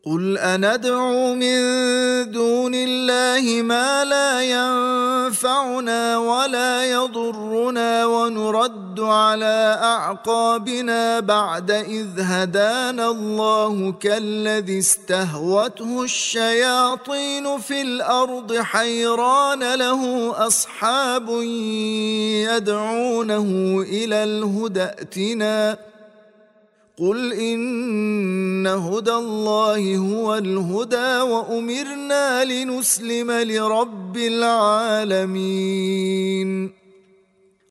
قل أندعو من دون الله ما لا ينفعنا ولا يضرنا ونرد على أعقابنا بعد إذ هدانا الله كالذي استهوته الشياطين في الأرض حيران له أصحاب يدعونه إلى الهدى ائتنا قل إن هدى الله هو الهدى وأمرنا لنسلم لرب العالمين